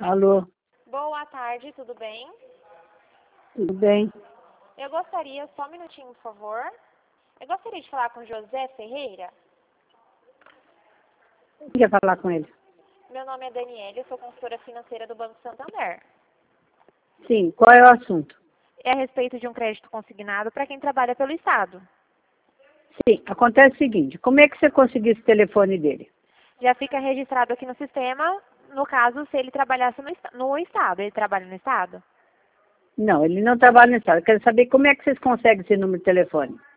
Alô, Boa tarde, tudo bem? tudo bem? Eu gostaria, só um minutinho, por favor. Eu gostaria de falar com José Ferreira. Queria falar com ele. Meu nome é Daniela, eu sou consultora financeira do Banco Santander. Sim, qual é o assunto? É a respeito de um crédito consignado para quem trabalha pelo Estado. Sim, acontece o seguinte, como é que você conseguiu esse telefone dele? Já fica registrado aqui no sistema, no caso, se ele trabalhasse no Estado. Ele trabalha no Estado? Não, ele não trabalha no estado. Eu quero saber como é que vocês conseguem esse número de telefone.